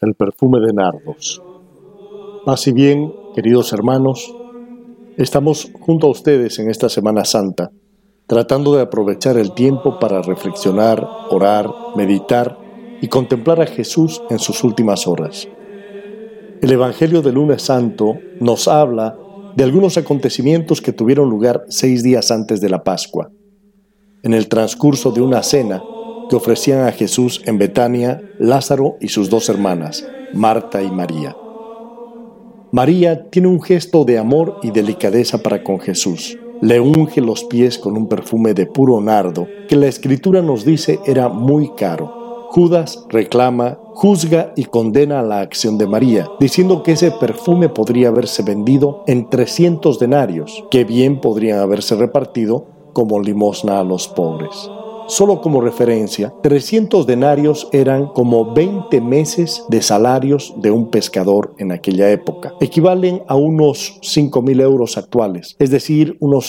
el perfume de nardos. Paz y bien, queridos hermanos, estamos junto a ustedes en esta Semana Santa, tratando de aprovechar el tiempo para reflexionar, orar, meditar y contemplar a Jesús en sus últimas horas. El Evangelio del Lunes Santo nos habla de algunos acontecimientos que tuvieron lugar 6 días antes de la Pascua, en el transcurso de una cena que ofrecían a Jesús en Betania Lázaro y sus 2 hermanas, Marta y María. María tiene un gesto de amor y delicadeza para con Jesús. Le unge los pies con un perfume de puro nardo que la Escritura nos dice era muy caro. Judas reclama, juzga y condena la acción de María, diciendo que ese perfume podría haberse vendido en 300 denarios, que bien podrían haberse repartido como limosna a los pobres. Solo como referencia, 300 denarios eran como 20 meses de salarios de un pescador en aquella época. Equivalen a unos 5.000 euros actuales, es decir, unos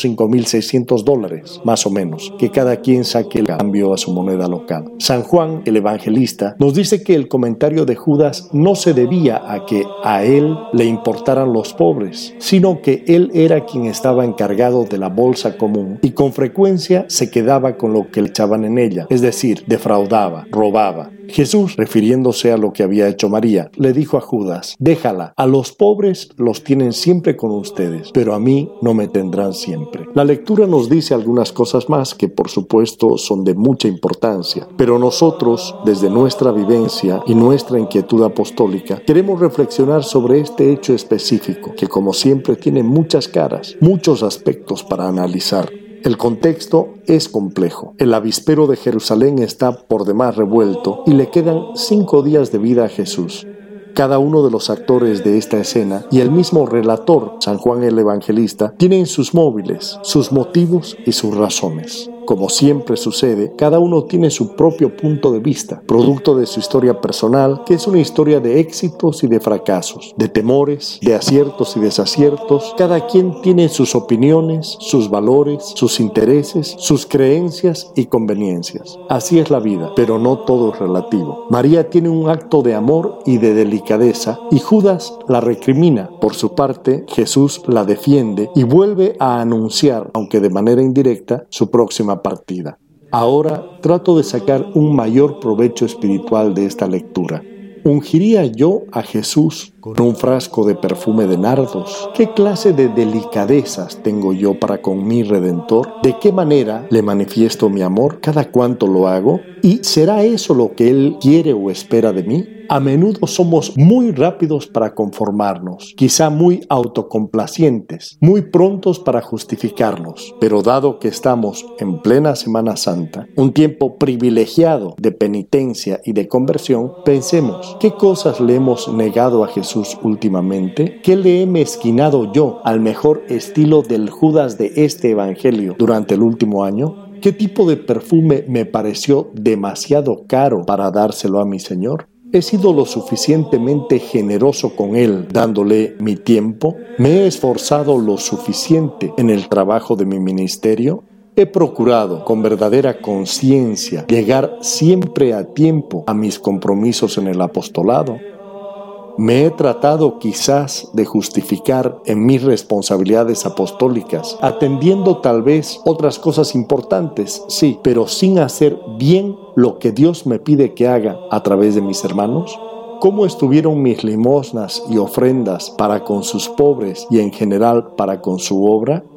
$5.600, más o menos, que cada quien saque el cambio a su moneda local. San Juan, el evangelista, nos dice que el comentario de Judas no se debía a que a él le importaran los pobres, sino que él era quien estaba encargado de la bolsa común y con frecuencia se quedaba con lo que le echaban en ella, es decir, defraudaba, robaba. Jesús, refiriéndose a lo que había hecho María, le dijo a Judas: déjala, a los pobres los tienen siempre con ustedes, pero a mí no me tendrán siempre. La lectura nos dice algunas cosas más que por supuesto son de mucha importancia, pero nosotros, desde nuestra vivencia y nuestra inquietud apostólica, queremos reflexionar sobre este hecho específico, que como siempre tiene muchas caras, muchos aspectos para analizar. El contexto es complejo. El avispero de Jerusalén está por demás revuelto y le quedan 5 días de vida a Jesús. Cada uno de los actores de esta escena y el mismo relator, San Juan el Evangelista, tienen sus móviles, sus motivos y sus razones. Como siempre sucede, cada uno tiene su propio punto de vista, producto de su historia personal, que es una historia de éxitos y de fracasos, de temores, de aciertos y desaciertos. Cada quien tiene sus opiniones, sus valores, sus intereses, sus creencias y conveniencias. Así es la vida, pero no todo es relativo. María tiene un acto de amor y de delicadeza y Judas la recrimina. Por su parte, Jesús la defiende y vuelve a anunciar, aunque de manera indirecta, su próxima partida. Ahora trato de sacar un mayor provecho espiritual de esta lectura. ¿Ungiría yo a Jesús con un frasco de perfume de nardos? ¿Qué clase de delicadezas tengo yo para con mi Redentor? ¿De qué manera le manifiesto mi amor? ¿Cada cuánto lo hago? ¿Y será eso lo que Él quiere o espera de mí? A menudo somos muy rápidos para conformarnos, quizá muy autocomplacientes, muy prontos para justificarnos, pero dado que estamos en plena Semana Santa, un tiempo privilegiado de penitencia y de conversión, pensemos, ¿qué cosas le hemos negado a Jesús últimamente? ¿Qué le he mezquinado yo al mejor estilo del Judas de este Evangelio durante el último año? ¿Qué tipo de perfume me pareció demasiado caro para dárselo a mi Señor? ¿He sido lo suficientemente generoso con Él dándole mi tiempo? ¿Me he esforzado lo suficiente en el trabajo de mi ministerio? ¿He procurado con verdadera conciencia llegar siempre a tiempo a mis compromisos en el apostolado? ¿Me he tratado quizás de justificar en mis responsabilidades apostólicas, atendiendo tal vez otras cosas importantes, sí, pero sin hacer bien lo que Dios me pide que haga a través de mis hermanos? ¿Cómo estuvieron mis limosnas y ofrendas para con sus pobres y en general para con su obra?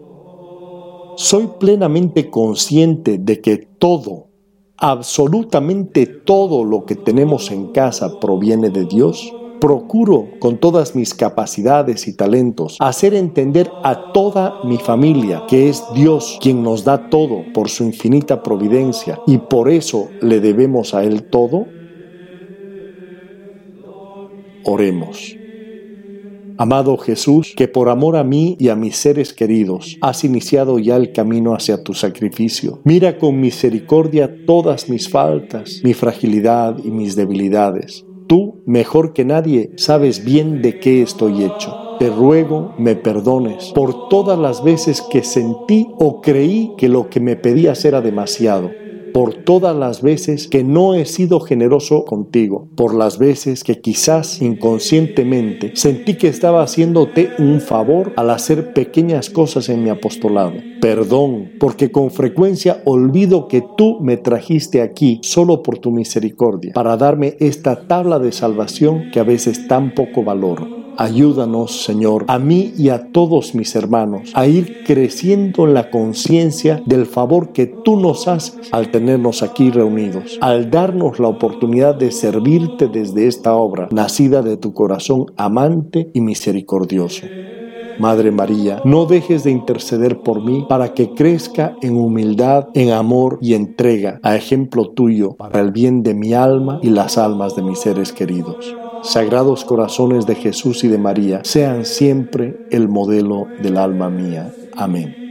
¿Soy plenamente consciente de que todo, absolutamente todo lo que tenemos en casa proviene de Dios? Procuro, con todas mis capacidades y talentos, hacer entender a toda mi familia que es Dios quien nos da todo por su infinita providencia y por eso le debemos a Él todo. Oremos. Amado Jesús, que por amor a mí y a mis seres queridos has iniciado ya el camino hacia tu sacrificio. Mira con misericordia todas mis faltas, mi fragilidad y mis debilidades. Tú, mejor que nadie, sabes bien de qué estoy hecho. Te ruego me perdones por todas las veces que sentí o creí que lo que me pedías era demasiado. por todas las veces que no he sido generoso contigo, por las veces que quizás inconscientemente sentí que estaba haciéndote un favor al hacer pequeñas cosas en mi apostolado. Perdón, porque con frecuencia olvido que tú me trajiste aquí solo por tu misericordia, para darme esta tabla de salvación que a veces tan poco valoro. Ayúdanos, Señor, a mí y a todos mis hermanos, a ir creciendo en la conciencia del favor que tú nos haces al tenernos aquí reunidos, al darnos la oportunidad de servirte desde esta obra, nacida de tu corazón amante y misericordioso. Madre María, no dejes de interceder por mí para que crezca en humildad, en amor y entrega, a ejemplo tuyo, para el bien de mi alma y las almas de mis seres queridos. Sagrados corazones de Jesús y de María, sean siempre el modelo del alma mía. Amén.